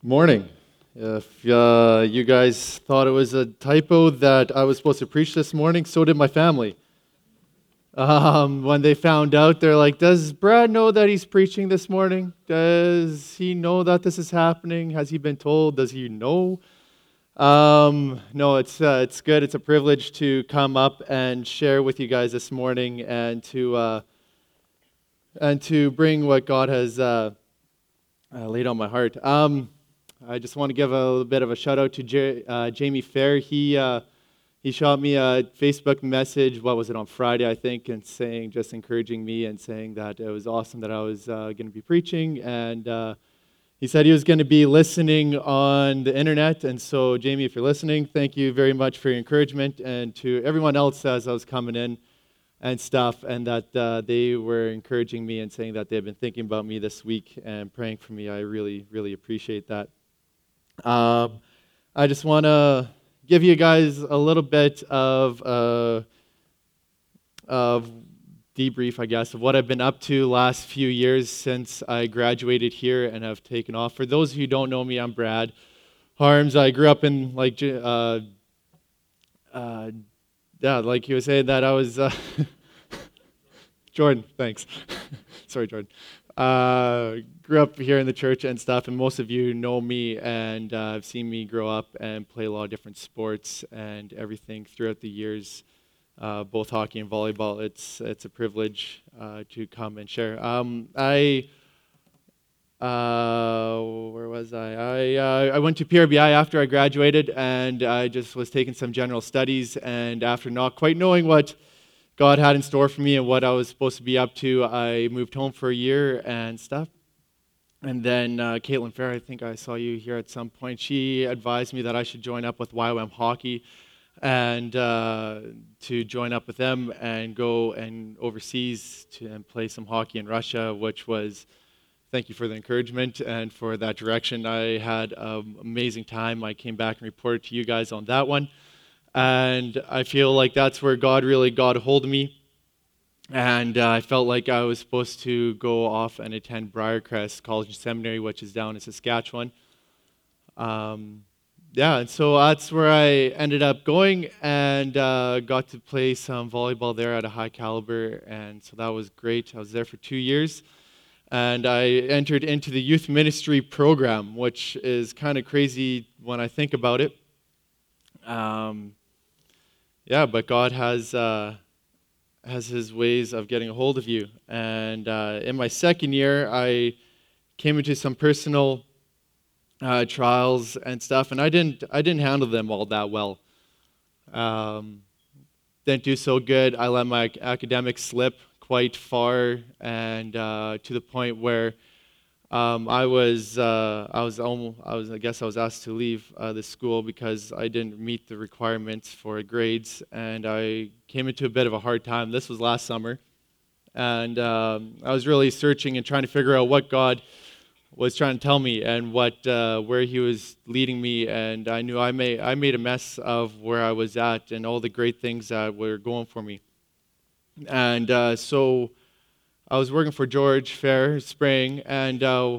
Morning. If you guys thought it was a typo that I was supposed to preach this morning, so did my family. When they found out, they're like, "Does Brad know that he's preaching this morning? Does he know that this is happening? Has he been told? Does he know?" No, it's good. It's a privilege to come up and share with you guys this morning, and to bring what God has laid on my heart. I just want to give a little bit of a shout out to Jamie Fair. He shot me a Facebook message. What was it, on Friday, I think, and just encouraging me and saying that it was awesome that I was going to be preaching. And he said he was going to be listening on the internet. And so, Jamie, if you're listening, thank you very much for your encouragement, and to everyone else as I was coming in and stuff, and that they were encouraging me and saying that they've been thinking about me this week and praying for me. I really, really appreciate that. I just want to give you guys a little bit of debrief, I guess, of what I've been up to last few years since I graduated here and have taken off. For those of you who don't know me, I'm Brad Harms. I grew up in like you were saying that I was Jordan. Thanks. Sorry, Jordan. Grew up here in the church and stuff, and most of you know me and have seen me grow up and play a lot of different sports and everything throughout the years, both hockey and volleyball. It's a privilege to come and share. Where was I went to PRBI after I graduated, and I just was taking some general studies, and after not quite knowing what God had in store for me and what I was supposed to be up to, I moved home for a year and stuff. And then Caitlin Fair, I think I saw you here at some point, she advised me that I should join up with YWAM Hockey and to join up with them and go and overseas and play some hockey in Russia, which was, thank you for the encouragement and for that direction. I had an amazing time. I came back and reported to you guys on that one. And I feel like that's where God really got a hold of me. And I felt like I was supposed to go off and attend Briarcrest College and Seminary, which is down in Saskatchewan. And so that's where I ended up going, and got to play some volleyball there at a high caliber, and so that was great. I was there for 2 years, and I entered into the youth ministry program, which is kind of crazy when I think about it. But God has His ways of getting a hold of you. And in my second year, I came into some personal trials and stuff, and I didn't handle them all that well. Didn't do so good. I let my academics slip quite far, and to the point where I was asked to leave the school because I didn't meet the requirements for grades, and I came into a bit of a hard time. This was last summer, and I was really searching and trying to figure out what God was trying to tell me and where He was leading me. And I knew I made a mess of where I was at and all the great things that were going for me, and so I was working for George Fair spraying, and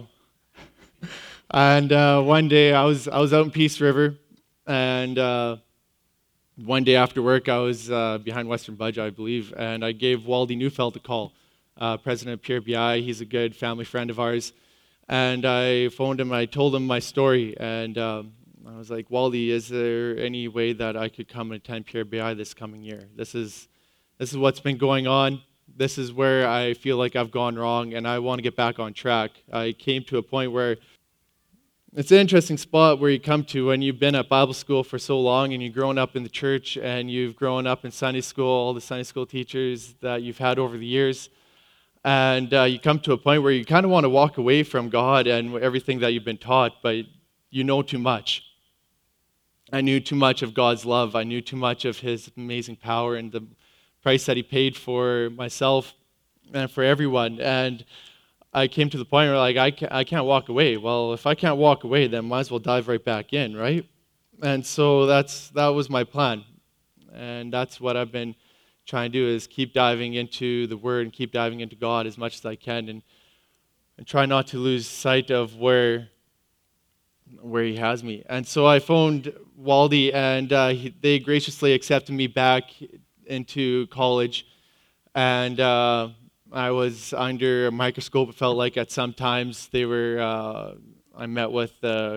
one day I was out in Peace River, and one day after work I was behind Western Budge, I believe, and I gave Waldy Neufeld a call, president of PRBI. He's a good family friend of ours, and I phoned him. I told him my story, and I was like, "Waldy, is there any way that I could come and attend PRBI this coming year? This is what's been going on. This is where I feel like I've gone wrong, and I want to get back on track." I came to a point where it's an interesting spot where you come to when you've been at Bible school for so long, and you've grown up in the church, and you've grown up in Sunday school, all the Sunday school teachers that you've had over the years, and you come to a point where you kind of want to walk away from God and everything that you've been taught, but you know too much. I knew too much of God's love. I knew too much of His amazing power and the price that He paid for myself and for everyone. And I came to the point where I can't walk away. Well, if I can't walk away, then might as well dive right back in, right? And so that was my plan. And that's what I've been trying to do, is keep diving into the Word and keep diving into God as much as I can, and try not to lose sight of where where he has me. And so I phoned Waldy, and they graciously accepted me back into college. And I was under a microscope. It felt like at some times they were. I met with.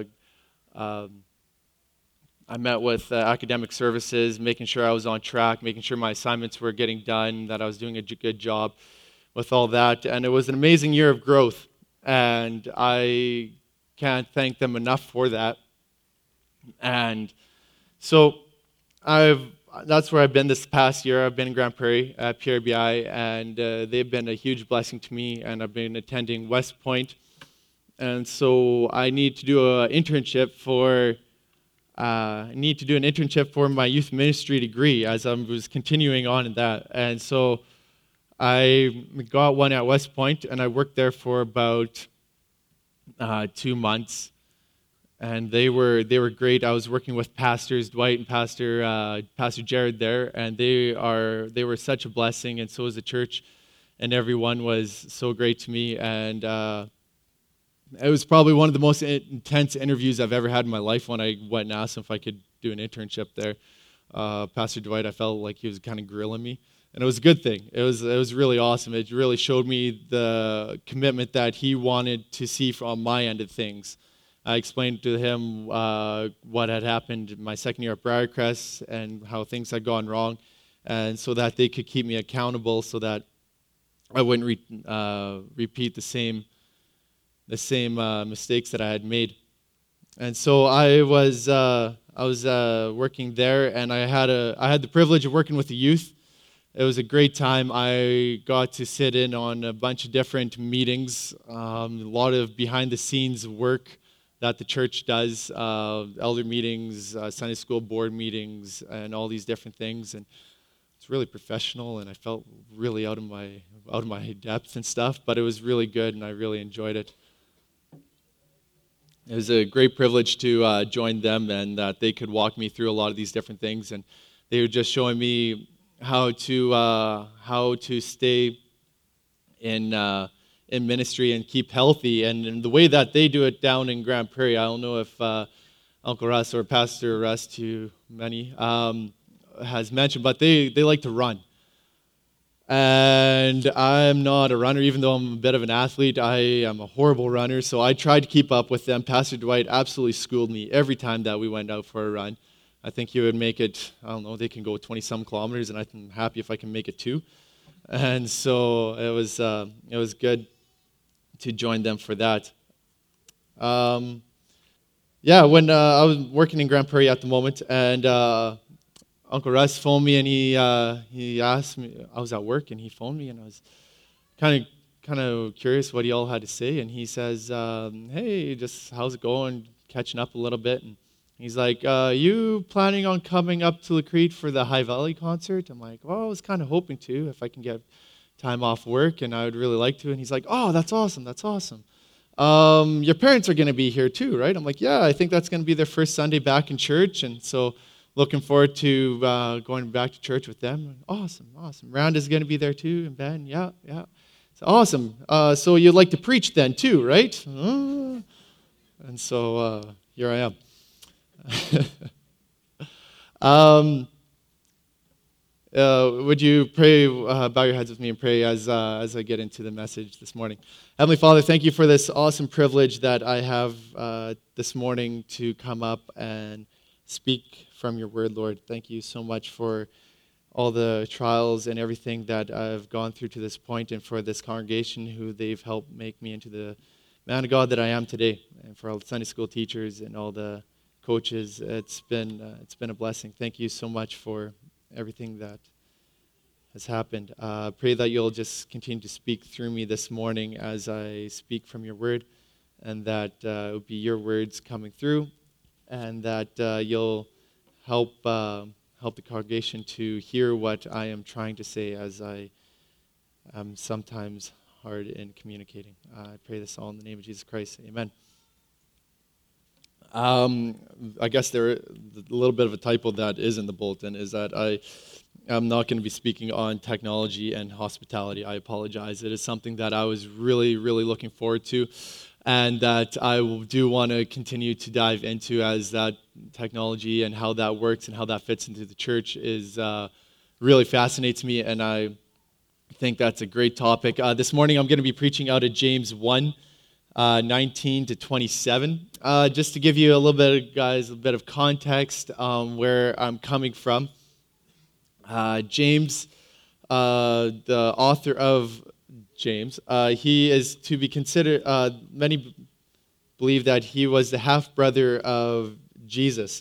I met with academic services, making sure I was on track, making sure my assignments were getting done, that I was doing a good job with all that. And it was an amazing year of growth. And I can't thank them enough for that. And so that's where I've been this past year. I've been in Grand Prairie at PRBI, and they've been a huge blessing to me. And I've been attending West Point. And so I need to do an internship for my youth ministry degree as I was continuing on in that. And so I got one at West Point, and I worked there for about 2 months. And they were great. I was working with pastors Dwight and Pastor Jared there, and they were such a blessing, and so was the church, and everyone was so great to me. And it was probably one of the most intense interviews I've ever had in my life when I went and asked him if I could do an internship there. Pastor Dwight, I felt like he was kind of grilling me, and it was a good thing. It was really awesome. It really showed me the commitment that he wanted to see from my end of things. I explained to him what had happened in my second year at Briarcrest and how things had gone wrong, and so that they could keep me accountable, so that I wouldn't repeat the same mistakes that I had made. And so I was working there, and I had the privilege of working with the youth. It was a great time. I got to sit in on a bunch of different meetings, a lot of behind-the-scenes work that the church does, elder meetings, Sunday school board meetings, and all these different things. And it's really professional, and I felt really out of my depth and stuff, but it was really good, and I really enjoyed it. It was a great privilege to join them, and that they could walk me through a lot of these different things. And they were just showing me how to stay in ministry and keep healthy. And the way that they do it down in Grand Prairie, I don't know if Uncle Russ or Pastor Russ, too many, has mentioned, but they like to run. And I'm not a runner, even though I'm a bit of an athlete. I am a horrible runner, so I tried to keep up with them. Pastor Dwight absolutely schooled me every time that we went out for a run. I think he would make it, I don't know, they can go 20-some kilometers, and I'm happy if I can make it 2. And so it was good to join them for that. When I was working in Grand Prairie at the moment, and Uncle Russ phoned me, and he asked me, I was at work, and he phoned me, and I was kind of curious what he all had to say. And he says, hey, just how's it going, catching up a little bit. And he's like, you planning on coming up to Lacrete for the High Valley concert? I'm like, well, I was kind of hoping to, if I can get time off work, and I would really like to. And he's like, oh, that's awesome. Your parents are going to be here too, right? I'm like, yeah, I think that's going to be their first Sunday back in church, and so looking forward to going back to church with them. Awesome. Rounda's going to be there too, and Ben, yeah. So, awesome. So you'd like to preach then too, right? And so here I am. Would you pray, bow your heads with me and pray as I get into the message this morning. Heavenly Father, thank you for this awesome privilege that I have this morning to come up and speak from your word, Lord. Thank you so much for all the trials and everything that I've gone through to this point, and for this congregation who they've helped make me into the man of God that I am today, and for all the Sunday school teachers and all the coaches. It's been a blessing. Thank you so much for everything that has happened. Pray that you'll just continue to speak through me this morning as I speak from your word, and that it will be your words coming through, and that you'll help the congregation to hear what I am trying to say, as I am sometimes hard in communicating. I pray this all in the name of Jesus Christ. Amen. I guess a little bit of a typo that is in the bulletin is that I am not going to be speaking on technology and hospitality. I apologize. It is something that I was really, really looking forward to. and that do want to continue to dive into, as that technology and how that works and how that fits into the church is really fascinates me, and I think that's a great topic. This morning I'm going to be preaching out of James 1, 19 to 27. Just to give you a little bit, guys, a bit of context where I'm coming from. James, the author of James, he is to be considered, many believe that he was the half-brother of Jesus.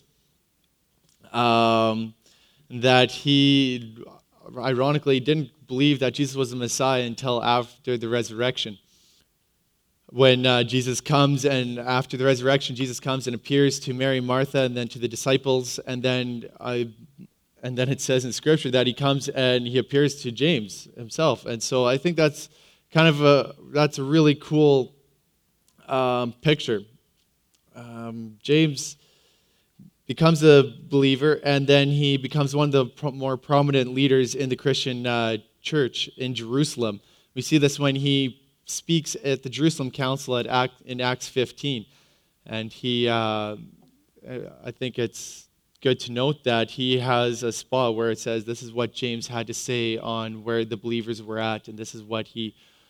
That he, ironically, didn't believe that Jesus was the Messiah until after the resurrection. When Jesus comes, and after the resurrection, Jesus comes and appears to Mary and Martha and then to the disciples, and then it says in Scripture that he comes and he appears to James himself. And so I think that's that's a really cool picture. James becomes a believer, and then he becomes one of the more prominent leaders in the Christian church in Jerusalem. We see this when he speaks at the Jerusalem Council in Acts 15. And I think it's good to note that he has a spot where it says this is what James had to say on where the believers were at, and this is what he,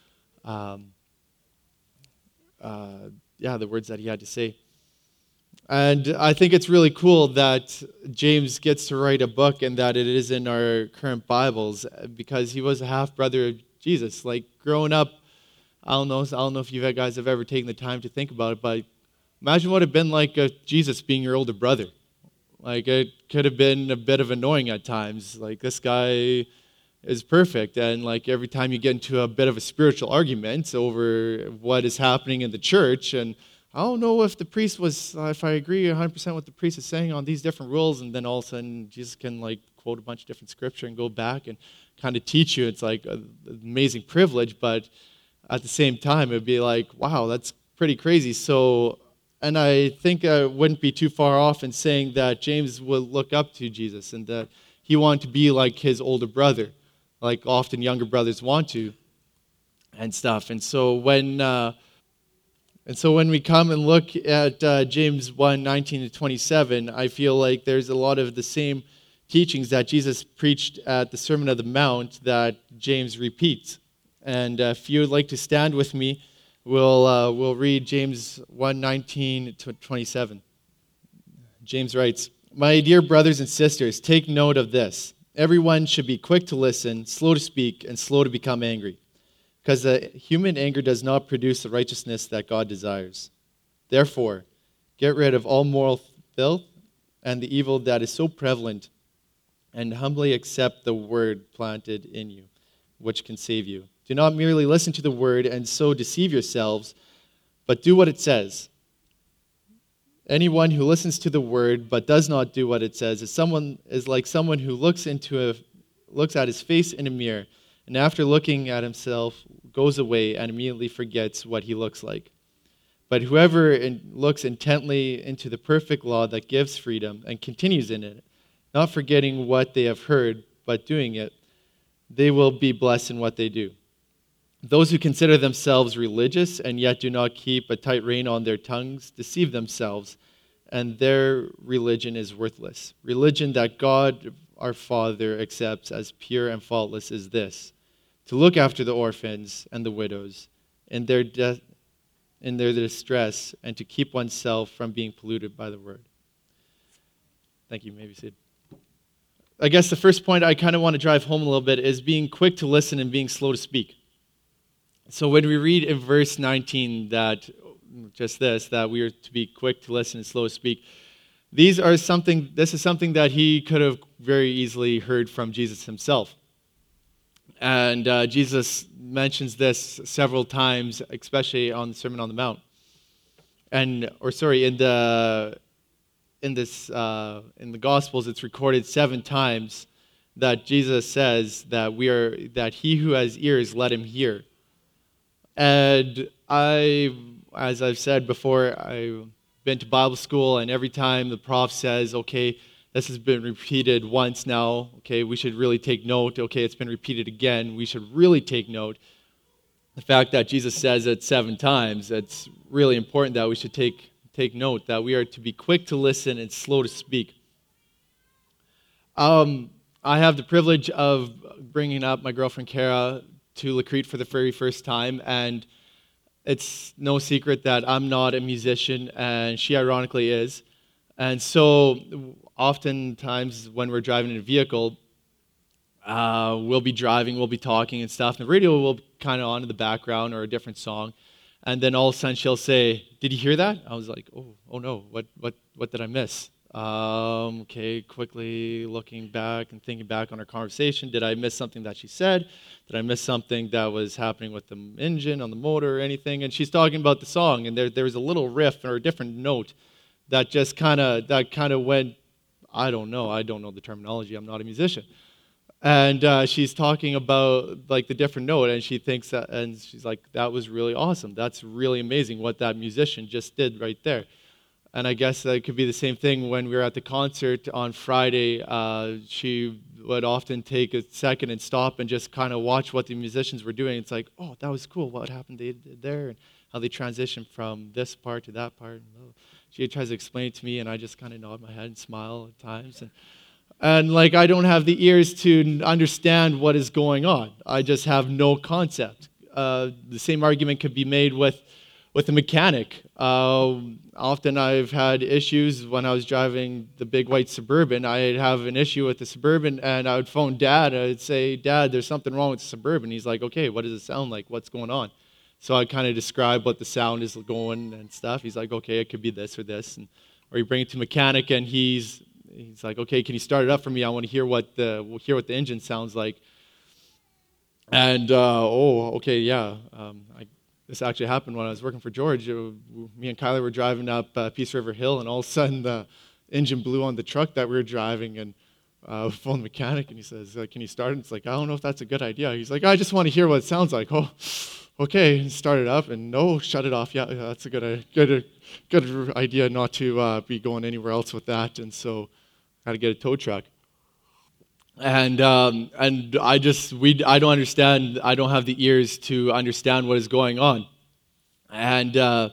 the words that he had to say. And I think it's really cool that James gets to write a book and that it is in our current Bibles, because he was a half-brother of Jesus. Like, growing up, I don't know if you guys have ever taken the time to think about it, but imagine what it would have been like Jesus being your older brother. Like, it could have been a bit of annoying at times. Like, this guy is perfect, and like every time you get into a bit of a spiritual argument over what is happening in the church, and I don't know if the priest if I agree 100% what the priest is saying on these different rules, and then all of a sudden Jesus can like quote a bunch of different scripture and go back and kind of teach you. It's like an amazing privilege, but at the same time, it'd be like, wow, that's pretty crazy. So, and I think I wouldn't be too far off in saying that James would look up to Jesus and that he wanted to be like his older brother, like often younger brothers want to, and stuff. And so when we come and look at James 1, 19 to 27, I feel like there's a lot of the same teachings that Jesus preached at the Sermon on the Mount that James repeats. And if you would like to stand with me, we'll read James 1, 19 to 27. James writes, "My dear brothers and sisters, take note of this. Everyone should be quick to listen, slow to speak, and slow to become angry, because the human anger does not produce the righteousness that God desires. Therefore, get rid of all moral filth and the evil that is so prevalent, and humbly accept the word planted in you, which can save you. Do not merely listen to the word and so deceive yourselves, but do what it says. Anyone who listens to the word but does not do what it says is like someone who looks at his face in a mirror, and after looking at himself goes away and immediately forgets what he looks like. But whoever looks intently into the perfect law that gives freedom and continues in it, not forgetting what they have heard, but doing it, they will be blessed in what they do. Those who consider themselves religious and yet do not keep a tight rein on their tongues deceive themselves, and their religion is worthless. Religion that God our Father accepts as pure and faultless is this: to look after the orphans and the widows in their distress, and to keep oneself from being polluted by the word." Thank you. Maybe Sid. I guess the first point I kind of want to drive home a little bit is being quick to listen and being slow to speak. So when we read in verse 19 that we are to be quick to listen and slow to speak, this is something that he could have very easily heard from Jesus himself. And Jesus mentions this several times, especially on the Sermon on the Mount. In the Gospels, it's recorded 7 times that Jesus says that he who has ears, let him hear. And as I've said before, I've been to Bible school, and every time the prof says, okay, this has been repeated once now, okay, we should really take note. Okay, it's been repeated again, we should really take note. The fact that Jesus says it 7 times, it's really important that we should take note that we are to be quick to listen and slow to speak. I have the privilege of bringing up my girlfriend Kara to Lacrete for the very first time, and it's no secret that I'm not a musician, and she ironically is. And so oftentimes when we're driving in a vehicle, we'll be driving, we'll be talking and stuff, and the radio will be kind of on in the background or a different song. And then all of a sudden she'll say, "Did you hear that?" I was like, oh no, what did I miss? Okay, quickly looking back and thinking back on our conversation. Did I miss something that she said? Did I miss something that was happening with the engine on the motor or anything? And she's talking about the song, and there was a little riff or a different note that just kind of went. I don't know the terminology. I'm not a musician. And she's talking about like the different note, and she thinks that, and she's like, "That was really awesome. That's really amazing what that musician just did right there." And I guess that could be the same thing when we were at the concert on Friday. She would often take a second and stop and just kind of watch what the musicians were doing. It's like, "Oh, that was cool. What happened they did there, and how they transitioned from this part to that part." And she tries to explain it to me, and I just kind of nod my head and smile at times. And like I don't have the ears to understand what is going on. I just have no concept. The same argument could be made with a mechanic. Often I've had issues when I was driving the big white Suburban. I'd have an issue with the Suburban, and I would phone Dad. I'd say, "Dad, there's something wrong with the Suburban." He's like, "Okay, what does it sound like? What's going on?" So I kind of describe what the sound is going and stuff. He's like, "Okay, it could be this or this." Or you bring it to mechanic, and he's like, "Okay, can you start it up for me? I want to hear what the engine sounds like." And okay, yeah. This actually happened when I was working for George. Me and Kyler were driving up Peace River Hill, and all of a sudden the engine blew on the truck that we were driving. And we phoned the mechanic, and he says, "Can you start it?" It's like, "I don't know if that's a good idea." He's like, "I just want to hear what it sounds like." "Oh, okay." And start it up, and no, shut it off. Yeah, that's a good idea not to be going anywhere else with that. And so I had to get a tow truck. And I don't understand. I don't have the ears to understand what is going on. And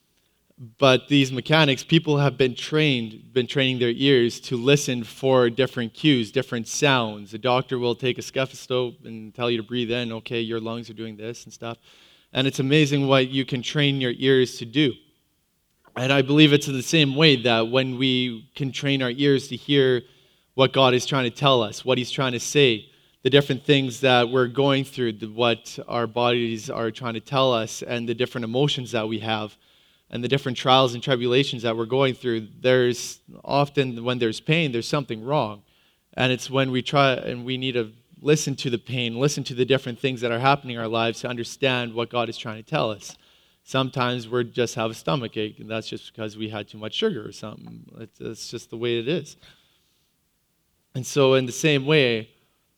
but these mechanics, people have been training their ears to listen for different cues, different sounds. The doctor will take a stethoscope and tell you to breathe in. Okay, your lungs are doing this and stuff. And it's amazing what you can train your ears to do. And I believe it's in the same way that when we can train our ears to hear what God is trying to tell us, what He's trying to say, the different things that we're going through, what our bodies are trying to tell us, and the different emotions that we have, and the different trials and tribulations that we're going through. There's often, when there's pain, there's something wrong. And it's when we try, and we need to listen to the pain, listen to the different things that are happening in our lives to understand what God is trying to tell us. Sometimes we just have a stomach ache, and that's just because we had too much sugar or something. It's just the way it is. And so in the same way,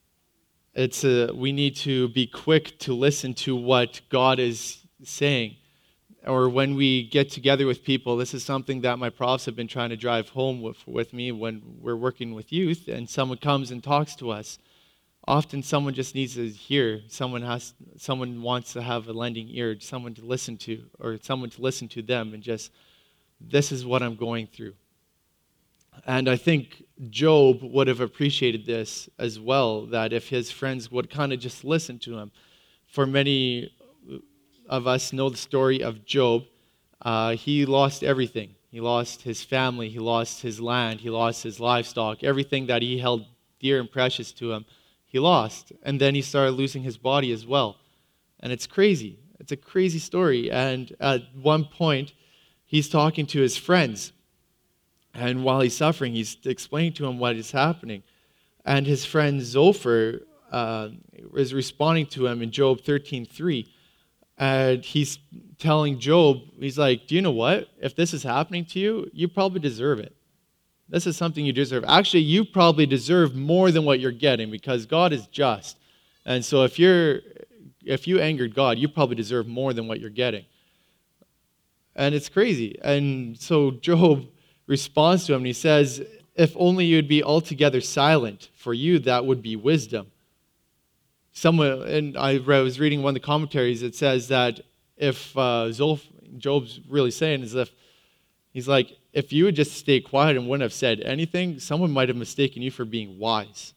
we need to be quick to listen to what God is saying. Or when we get together with people, this is something that my profs have been trying to drive home with me when we're working with youth, and someone comes and talks to us. Often someone just needs to hear. Someone wants to have a lending ear, someone to listen to, or someone to listen to them and just, "This is what I'm going through." And I think Job would have appreciated this as well, that if his friends would kind of just listen to him. For many of us know the story of Job. He lost everything. He lost his family. He lost his land. He lost his livestock. Everything that he held dear and precious to him, he lost. And then he started losing his body as well. And it's crazy. It's a crazy story. And at one point, he's talking to his friends. And while he's suffering, he's explaining to him what is happening. And his friend Zophar is responding to him in Job 13:3. And he's telling Job, he's like, "Do you know what? If this is happening to you, you probably deserve it. This is something you deserve. Actually, you probably deserve more than what you're getting because God is just. And so if you angered God, you probably deserve more than what you're getting." And it's crazy. And so Job responds to him, and he says, "If only you'd be altogether silent, for you that would be wisdom." someone, and I was reading one of the commentaries, it says that if Job's really saying is if he's like, if you would just stay quiet and wouldn't have said anything, someone might have mistaken you for being wise.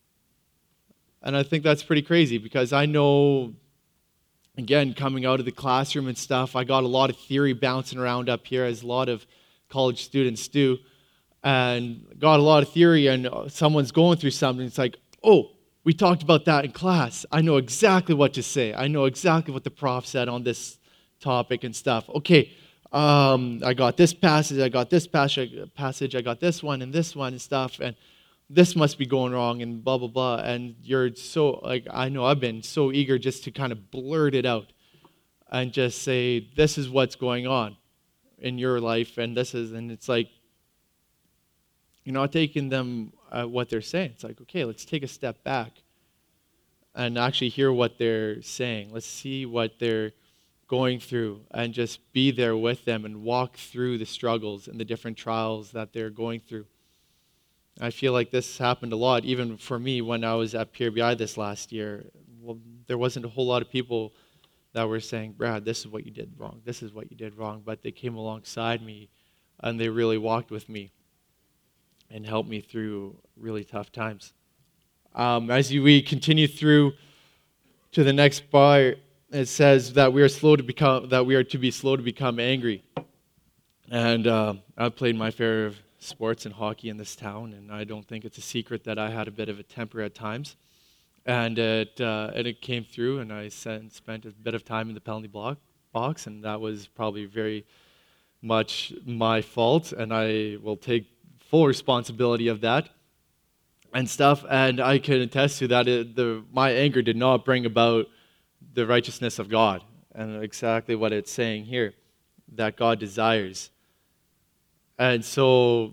And I think that's pretty crazy because I know, again, coming out of the classroom and stuff, I got a lot of theory bouncing around up here, as a lot of college students do, and got a lot of theory, and someone's going through something. It's like, oh, we talked about that in class. I know exactly what to say. I know exactly what the prof said on this topic and stuff. Okay, I got this passage, I got this passage, I got this one and stuff, and this must be going wrong and blah, blah, blah. And you're so, like, I know I've been so eager just to kind of blurt it out and just say, this is what's going on in your life, and it's like, you're not taking them what they're saying. It's like, okay, let's take a step back and actually hear what they're saying. Let's see what they're going through and just be there with them and walk through the struggles and the different trials that they're going through. I feel like this happened a lot, even for me when I was at PRBI this last year. Well, there wasn't a whole lot of people that were saying, Brad, this is what you did wrong. This is what you did wrong. But they came alongside me and they really walked with me and helped me through really tough times. We continue through to the next part, it says that we are to be slow to become angry. And I've played my fair of sports and hockey in this town, and I don't think it's a secret that I had a bit of a temper at times. And it came through, and I spent a bit of time in the penalty box, and that was probably very much my fault, and I will take full responsibility of that and stuff. And I can attest to that my anger did not bring about the righteousness of God, and exactly what it's saying here, that God desires. And so,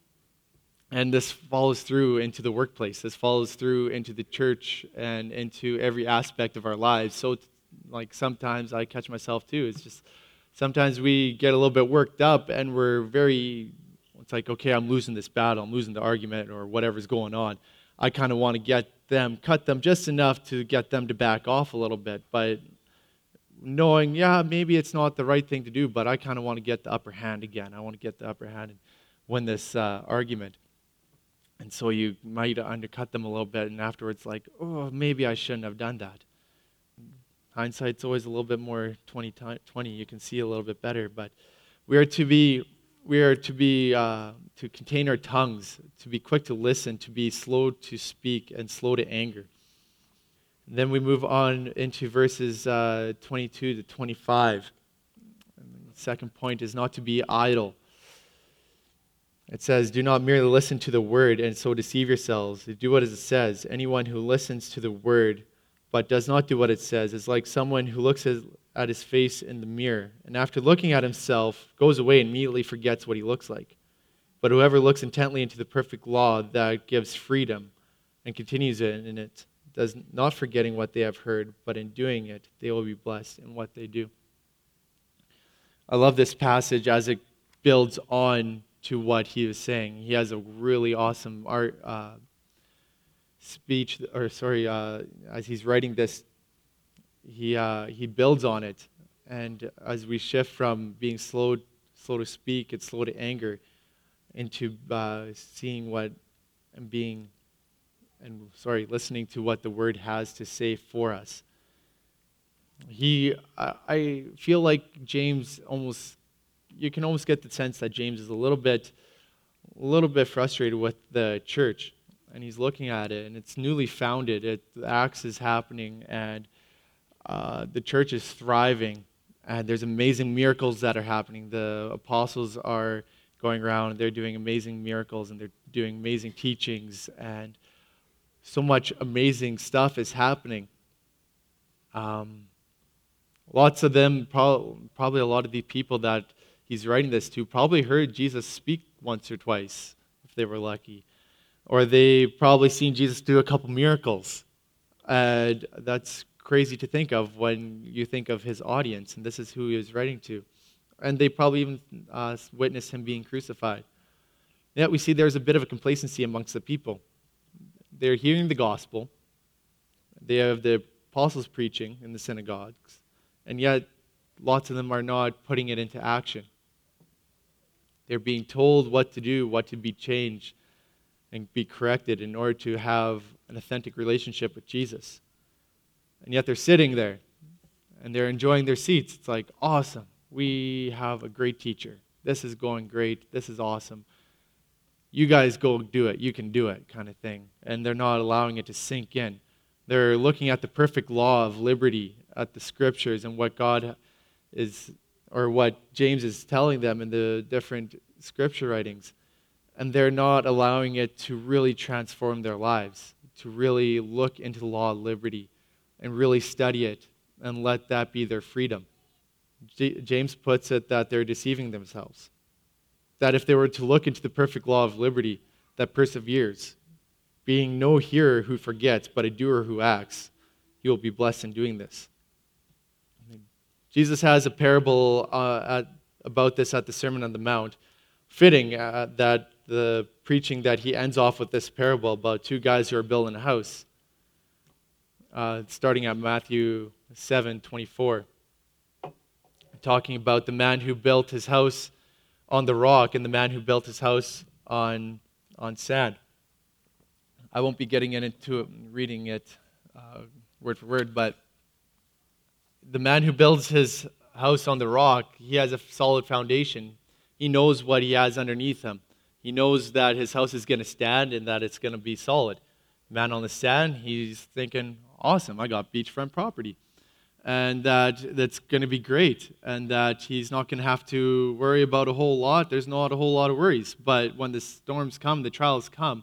and this follows through into the workplace. This follows through into the church and into every aspect of our lives. So, like, sometimes I catch myself too. It's just, sometimes we get a little bit worked up and it's like, okay, I'm losing this battle. I'm losing the argument or whatever's going on. I kind of want to cut them just enough to get them to back off a little bit. But knowing, maybe it's not the right thing to do, but I kind of want to get the upper hand again. I want to get the upper hand and win this argument. And so you might undercut them a little bit, and afterwards, like, oh, maybe I shouldn't have done that. Hindsight's always a little bit more 20/20. You can see a little bit better, but we are to contain our tongues, to be quick to listen, to be slow to speak, and slow to anger. And then we move on into verses 22 to 25. The second point is not to be idle. It says, do not merely listen to the word and so deceive yourselves. Do what it says. Anyone who listens to the word but does not do what it says is like someone who looks at his face in the mirror, and after looking at himself, goes away and immediately forgets what he looks like. But whoever looks intently into the perfect law that gives freedom and continues in it, does not forgetting what they have heard, but in doing it, they will be blessed in what they do. I love this passage as it builds on to what he was saying. He has a really awesome as he's writing this, he builds on it. And as we shift from being slow to speak and slow to anger into seeing what and being listening to what the word has to say for us. I feel like James you can almost get the sense that James is a little bit frustrated with the church, and he's looking at it, and it's newly founded. The Acts is happening, and the church is thriving, and there's amazing miracles that are happening. The apostles are going around, and they're doing amazing miracles, and they're doing amazing teachings, and so much amazing stuff is happening. Lots of them, probably a lot of the people that he's writing this to, probably heard Jesus speak once or twice, if they were lucky. Or they probably seen Jesus do a couple miracles. And that's crazy to think of when you think of his audience, and this is who he was writing to. And they probably even witnessed him being crucified. Yet we see there's a bit of a complacency amongst the people. They're hearing the gospel, They have the apostles preaching in the synagogues, and yet lots of them are not putting it into action. They're being told what to do, what to be changed, and be corrected in order to have an authentic relationship with Jesus. And yet they're sitting there, and they're enjoying their seats. It's like, awesome, we have a great teacher. This is going great. This is awesome. You guys go do it. You can do it, kind of thing. And they're not allowing it to sink in. They're looking at the perfect law of liberty, at the scriptures, and what God is, or what James is telling them in the different scripture writings. And they're not allowing it to really transform their lives, to really look into the law of liberty and really study it and let that be their freedom. James puts it that they're deceiving themselves. That if they were to look into the perfect law of liberty that perseveres, being no hearer who forgets, but a doer who acts, you will be blessed in doing this. Jesus has a parable about this at the Sermon on the Mount, fitting that the preaching that he ends off with this parable about two guys who are building a house, starting at Matthew 7:24, talking about the man who built his house on the rock and the man who built his house on sand. I won't be getting into it, reading it word for word, but the man who builds his house on the rock, he has a solid foundation. He knows what he has underneath him. He knows that his house is going to stand and that it's going to be solid. Man on the sand, he's thinking, awesome, I got beachfront property. And that's going to be great. And that he's not going to have to worry about a whole lot. There's not a whole lot of worries. But when the storms come, the trials come,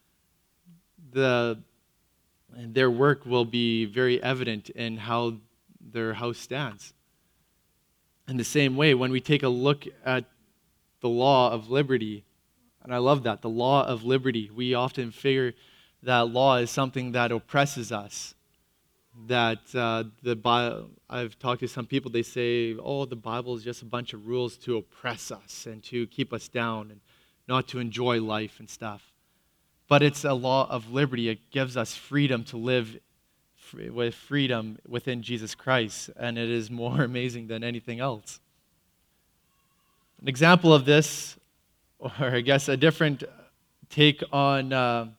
their work will be very evident in how their house stands. In the same way, when we take a look at the law of liberty, and I love that, the law of liberty, we often figure that law is something that oppresses us. That I've talked to some people, they say, oh, the Bible is just a bunch of rules to oppress us and to keep us down and not to enjoy life and stuff. But it's a law of liberty. It gives us freedom to live with freedom within Jesus Christ, and it is more amazing than anything else. An example of this, or I guess a different take on, I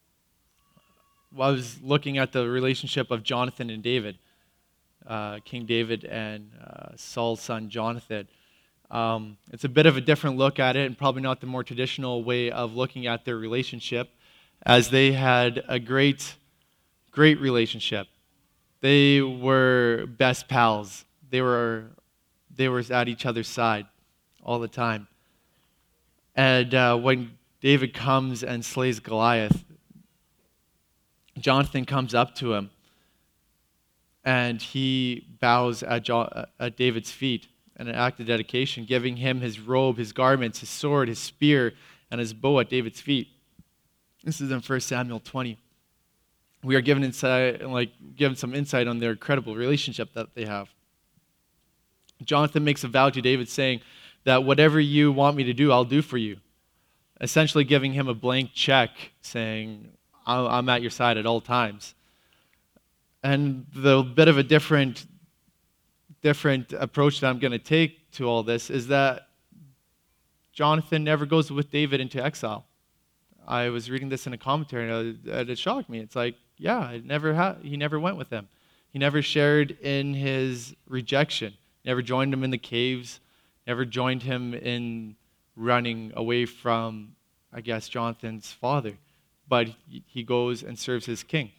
was looking at the relationship of Jonathan and David, King David and Saul's son Jonathan. It's a bit of a different look at it, and probably not the more traditional way of looking at their relationship, as they had a great relationship. They were best pals. They were at each other's side all the time. And when David comes and slays Goliath, Jonathan comes up to him and he bows at David's feet in an act of dedication, giving him his robe, his garments, his sword, his spear, and his bow at David's feet. This is in 1 Samuel 20. We are given some insight on their incredible relationship that they have. Jonathan makes a vow to David saying that whatever you want me to do, I'll do for you. Essentially giving him a blank check saying, I'm at your side at all times. And the bit of a different approach that I'm going to take to all this is that Jonathan never goes with David into exile. I was reading this in a commentary and it shocked me. It's like, yeah, he never went with them. He never shared in his rejection, never joined him in the caves, never joined him in running away from, I guess, Jonathan's father. But he goes and serves his king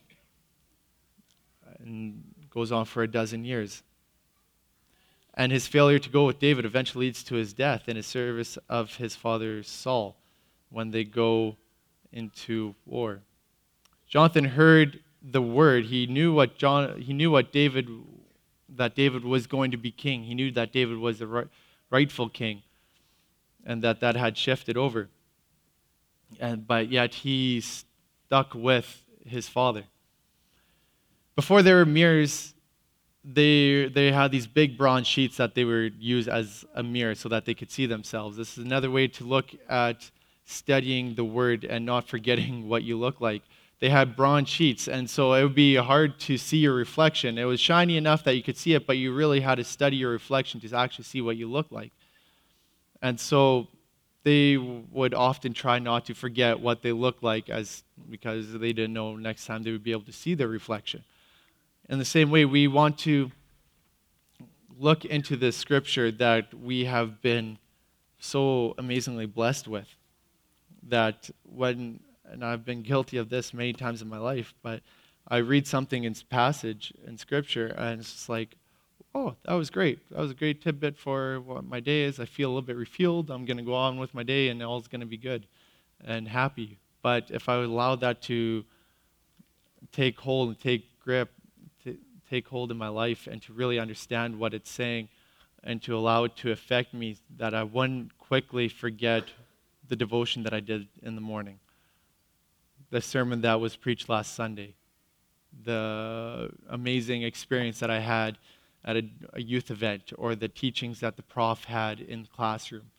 and goes on for 12 years. And his failure to go with David eventually leads to his death in his service of his father Saul when they go into war. Jonathan heard the word. He knew that David was going to be king. He knew that David was the rightful king, and that had shifted over. But yet he stuck with his father. Before there were mirrors, they had these big bronze sheets that they would use as a mirror so that they could see themselves. This is another way to look at studying the word and not forgetting what you look like. they had bronze sheets, and so it would be hard to see your reflection. It was shiny enough that you could see it, but you really had to study your reflection to actually see what you look like. And so they would often try not to forget what they looked like because they didn't know next time they would be able to see their reflection. In the same way, we want to look into this scripture that we have been so amazingly blessed with, that and I've been guilty of this many times in my life, but I read something in passage in scripture and it's just like, oh, that was great. That was a great tidbit for what my day is. I feel a little bit refueled. I'm going to go on with my day and all's going to be good and happy. But if I allow that to take hold and take grip, to take hold in my life and to really understand what it's saying and to allow it to affect me, that I wouldn't quickly forget the devotion that I did in the morning, the sermon that was preached last Sunday, the amazing experience that I had at a youth event, or the teachings that the prof had in the classroom.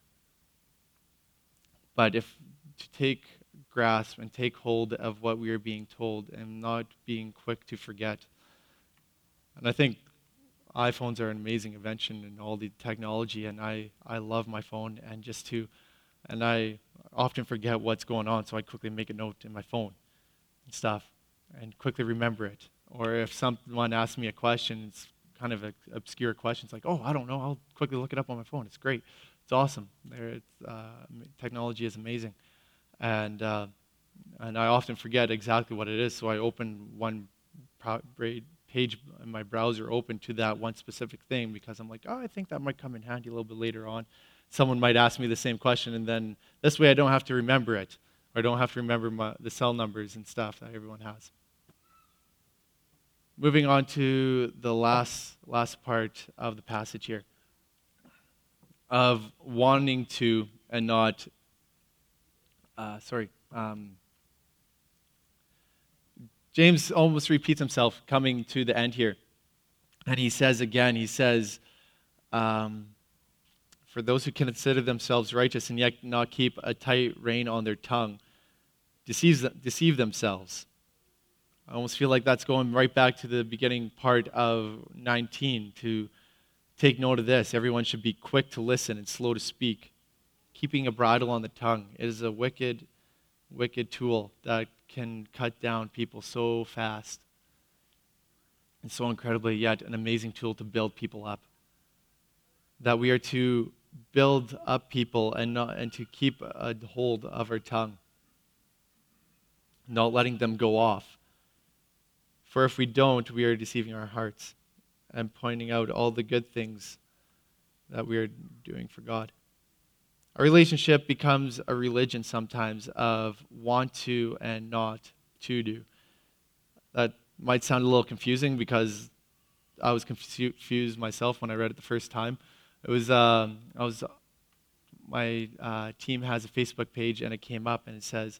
But if to take grasp and take hold of what we are being told and not being quick to forget. And I think iPhones are an amazing invention and all the technology, and I love my phone, and I often forget what's going on, so I quickly make a note in my phone and stuff and quickly remember it. Or if someone asks me a question, it's kind of an obscure question. It's like, oh, I don't know. I'll quickly look it up on my phone. It's great. It's awesome. Technology is amazing. And I often forget exactly what it is, so I open one page in my browser open to that one specific thing because I'm like, oh, I think that might come in handy a little bit later on. Someone might ask me the same question, and then this way I don't have to remember it, or I don't have to remember the cell numbers and stuff that everyone has. Moving on to the last part of the passage here, of wanting to and not, James almost repeats himself coming to the end here. And he says again, for those who consider themselves righteous and yet not keep a tight rein on their tongue, deceive themselves. I almost feel like that's going right back to the beginning part of 19 to take note of this. Everyone should be quick to listen and slow to speak. Keeping a bridle on the tongue is a wicked, wicked tool that can cut down people so fast. And so incredibly, yet an amazing tool to build people up. That we are to build up people and to keep a hold of our tongue, not letting them go off. For if we don't, we are deceiving our hearts and pointing out all the good things that we are doing for God. Our relationship becomes a religion sometimes of want to and not to do. That might sound a little confusing because I was confused myself when I read it the first time. It was my team has a Facebook page, and it came up and it says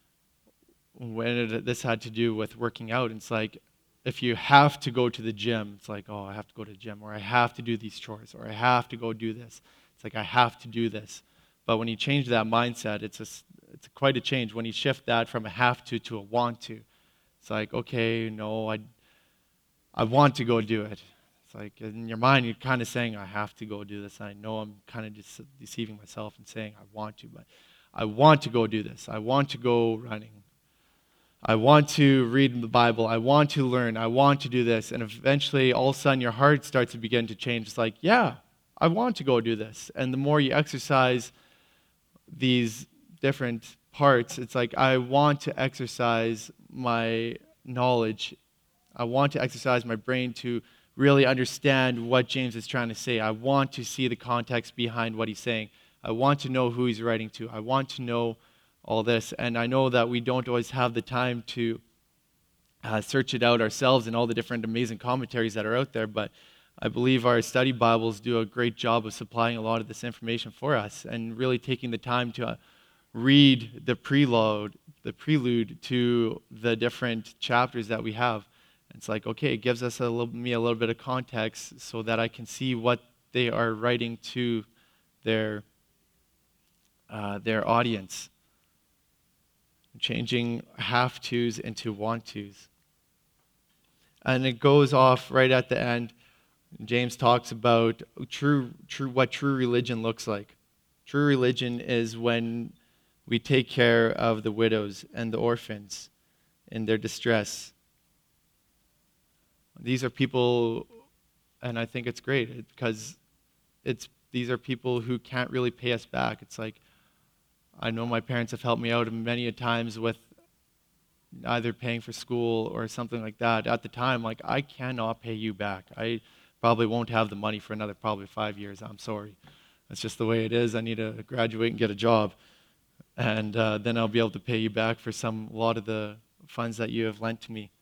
this had to do with working out. And it's like, if you have to go to the gym, it's like, oh, I have to go to the gym, or I have to do these chores, or I have to go do this. It's like, I have to do this. But when you change that mindset, it's quite a change. When you shift that from a have to a want to, it's like, okay, no, I want to go do it. It's like in your mind, you're kind of saying, I have to go do this. I know I'm kind of just deceiving myself and saying I want to, but I want to go do this. I want to go running. I want to read the Bible. I want to learn. I want to do this. And eventually, all of a sudden, your heart starts to begin to change. It's like, yeah, I want to go do this. And the more you exercise these different parts, it's like, I want to exercise my knowledge. I want to exercise my brain to really understand what James is trying to say. I want to see the context behind what he's saying. I want to know who he's writing to. I want to know all this. And I know that we don't always have the time to search it out ourselves and all the different amazing commentaries that are out there, but I believe our study Bibles do a great job of supplying a lot of this information for us and really taking the time to read the prelude to the different chapters that we have. It's like, okay, it gives us me a little bit of context so that I can see what they are writing to their audience. changing have tos into want tos. And it goes off right at the end. James talks about what true religion looks like. True religion is when we take care of the widows and the orphans in their distress. These are people, and I think it's great because these are people who can't really pay us back. It's like, I know my parents have helped me out many a times with either paying for school or something like that. At the time, like, I cannot pay you back. I probably won't have the money for another probably 5 years. I'm sorry. That's just the way it is. I need to graduate and get a job. And then I'll be able to pay you back for a lot of the funds that you have lent to me.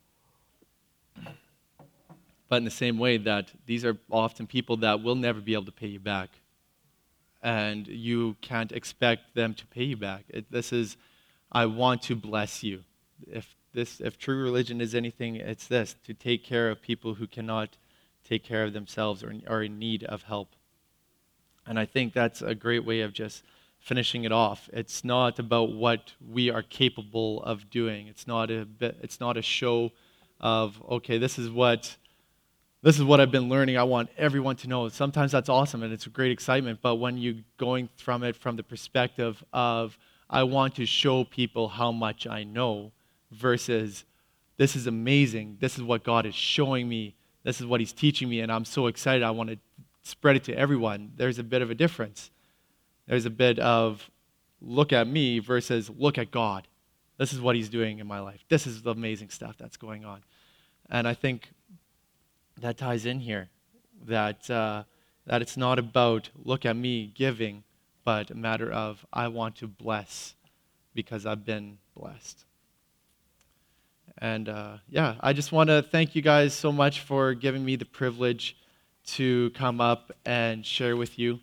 But in the same way that these are often people that will never be able to pay you back. And you can't expect them to pay you back. This is, I want to bless you. If true religion is anything, it's this: to take care of people who cannot take care of themselves or are in need of help. And I think that's a great way of just finishing it off. It's not about what we are capable of doing. It's not a show of, okay, this is what I've been learning. I want everyone to know. Sometimes that's awesome and it's a great excitement, but when you're going from it from the perspective of, I want to show people how much I know, versus, this is amazing. This is what God is showing me. This is what He's teaching me, and I'm so excited. I want to spread it to everyone. There's a bit of a difference. There's a bit of, look at me versus look at God. This is what He's doing in my life. This is the amazing stuff that's going on. And I think that ties in here, that it's not about look at me giving, but a matter of, I want to bless because I've been blessed. And I just want to thank you guys so much for giving me the privilege to come up and share with you.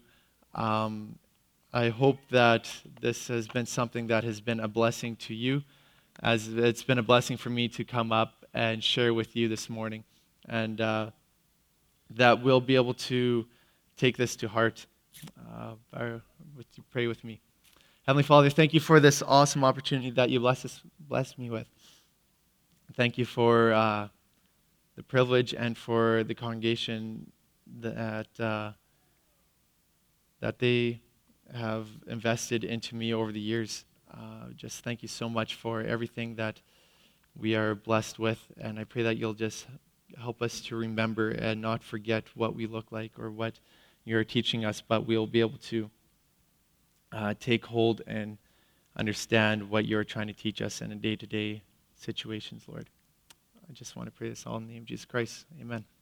I hope that this has been something that has been a blessing to you, as it's been a blessing for me to come up and share with you this morning. And that we'll be able to take this to heart. Pray with me. Heavenly Father, thank you for this awesome opportunity that you blessed me with. Thank you for the privilege and for the congregation that they have invested into me over the years. Just thank you so much for everything that we are blessed with, and I pray that you'll just help us to remember and not forget what we look like or what you're teaching us, but we'll be able to take hold and understand what you're trying to teach us in a day-to-day situations, Lord. I just want to pray this all in the name of Jesus Christ. Amen.